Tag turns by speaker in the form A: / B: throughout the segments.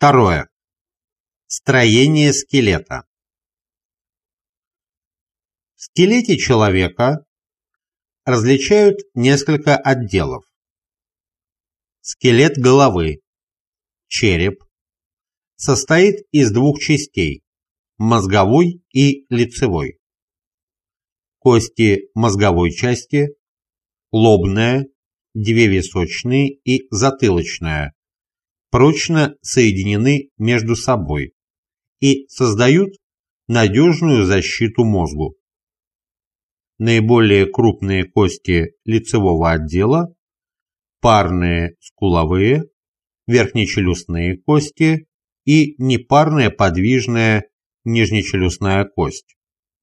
A: Второе. Строение скелета. В скелете человека различают несколько отделов. Скелет головы, череп, состоит из двух частей – мозговой и лицевой. Кости мозговой части, лобная, две височные и затылочная, прочно соединены между собой и создают надежную защиту мозгу. Наиболее крупные кости лицевого отдела, парные скуловые, верхнечелюстные кости и непарная подвижная нижнечелюстная кость.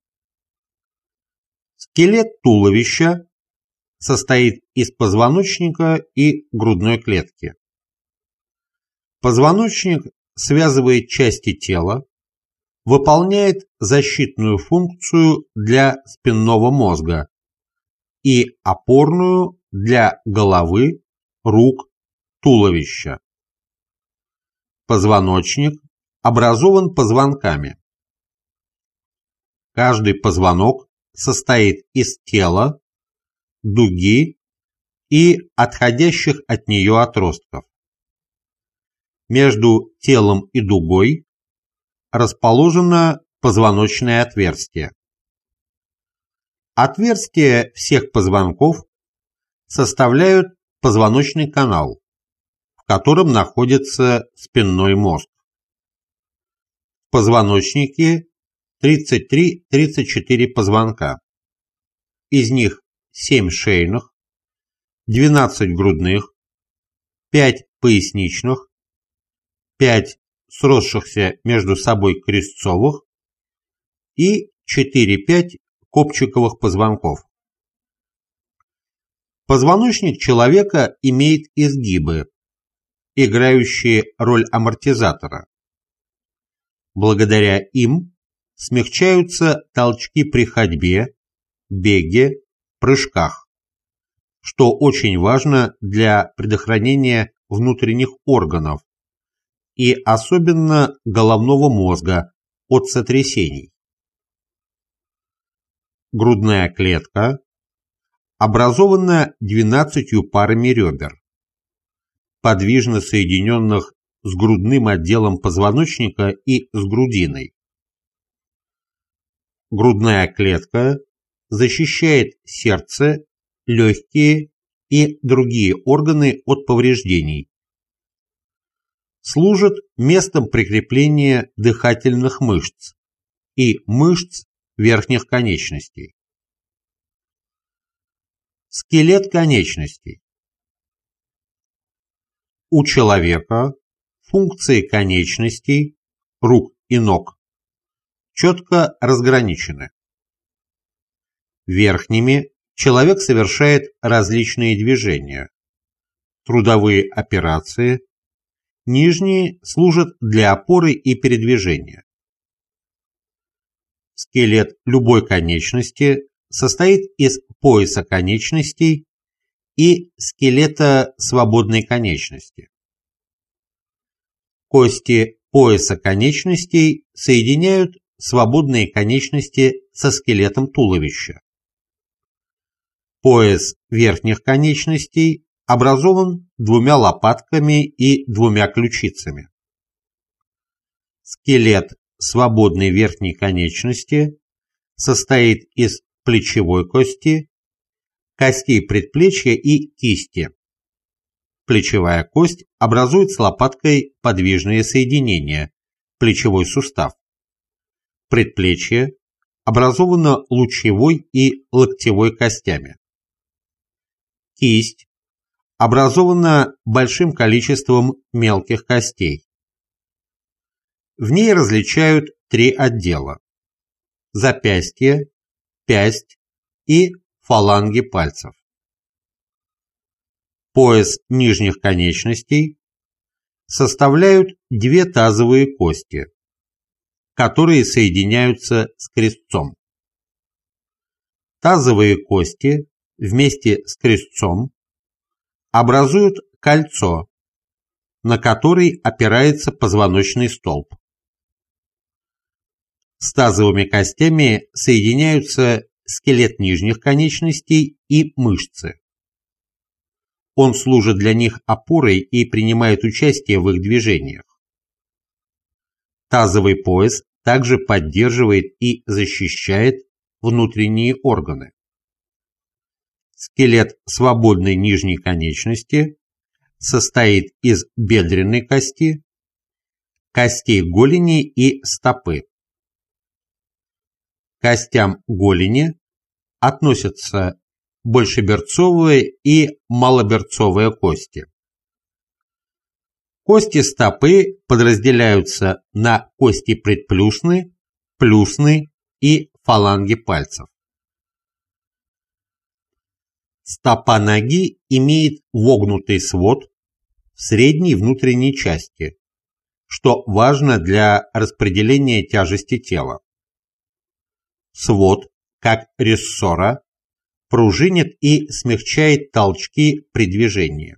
A: Скелет туловища состоит из позвоночника и грудной клетки. Позвоночник связывает части тела, выполняет защитную функцию для спинного мозга и опорную для головы, рук, туловища. Позвоночник образован позвонками. Каждый позвонок состоит из тела, дуги и отходящих от нее отростков. Между телом и дугой расположено позвоночное отверстие. Отверстия всех позвонков составляют позвоночный канал, в котором находится спинной мозг. В позвоночнике 33-34 позвонка. Из них 7 шейных, 12 грудных, 5 поясничных, 5 сросшихся между собой крестцовых и 4-5 копчиковых позвонков. Позвоночник человека имеет изгибы, играющие роль амортизатора. Благодаря им смягчаются толчки при ходьбе, беге, прыжках, что очень важно для предохранения внутренних органов и особенно головного мозга от сотрясений. Грудная клетка образована 12 парами ребер, подвижно соединенных с грудным отделом позвоночника и с грудиной. Грудная клетка защищает сердце, легкие и другие органы от повреждений. Служит местом прикрепления дыхательных мышц и мышц верхних конечностей. Скелет конечностей. У человека функции конечностей, рук и ног четко разграничены. Верхними человек совершает различные движения, трудовые операции, нижние служат для опоры и передвижения. Скелет любой конечности состоит из пояса конечностей и скелета свободной конечности. Кости пояса конечностей соединяют свободные конечности со скелетом туловища. Пояс верхних конечностей образован 2 лопатками и 2 ключицами. Скелет свободной верхней конечности состоит из плечевой кости, костей предплечья и кисти. Плечевая кость образует с лопаткой подвижные соединения, плечевой сустав. Предплечье образовано лучевой и локтевой костями. Кисть образована большим количеством мелких костей. В ней различают 3 отдела – запястье, пясть и фаланги пальцев. Пояс нижних конечностей составляют 2 тазовые кости, которые соединяются с крестцом. Тазовые кости вместе с крестцом образуют кольцо, на который опирается позвоночный столб. С тазовыми костями соединяются скелет нижних конечностей и мышцы. Он служит для них опорой и принимает участие в их движениях. Тазовый пояс также поддерживает и защищает внутренние органы. Скелет свободной нижней конечности состоит из бедренной кости, костей голени и стопы. К костям голени относятся большеберцовые и малоберцовые кости. Кости стопы подразделяются на кости предплюсны, плюсны и фаланги пальцев. Стопа ноги имеет вогнутый свод в средней внутренней части, что важно для распределения тяжести тела. Свод, как рессора, пружинит и смягчает толчки при движении.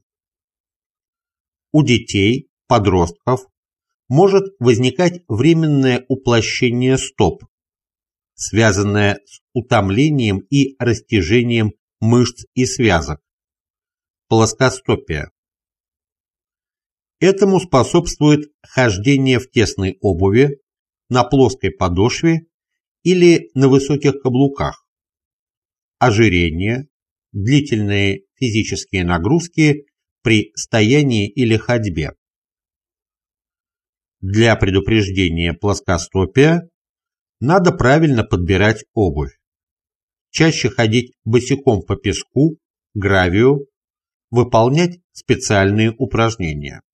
A: У детей, подростков может возникать временное уплощение стоп, связанное с утомлением и растяжением мышц и связок, плоскостопия. Этому способствует хождение в тесной обуви, на плоской подошве или на высоких каблуках, ожирение, длительные физические нагрузки при стоянии или ходьбе. Для предупреждения плоскостопия надо правильно подбирать обувь, чаще ходить босиком по песку, гравию, выполнять специальные упражнения.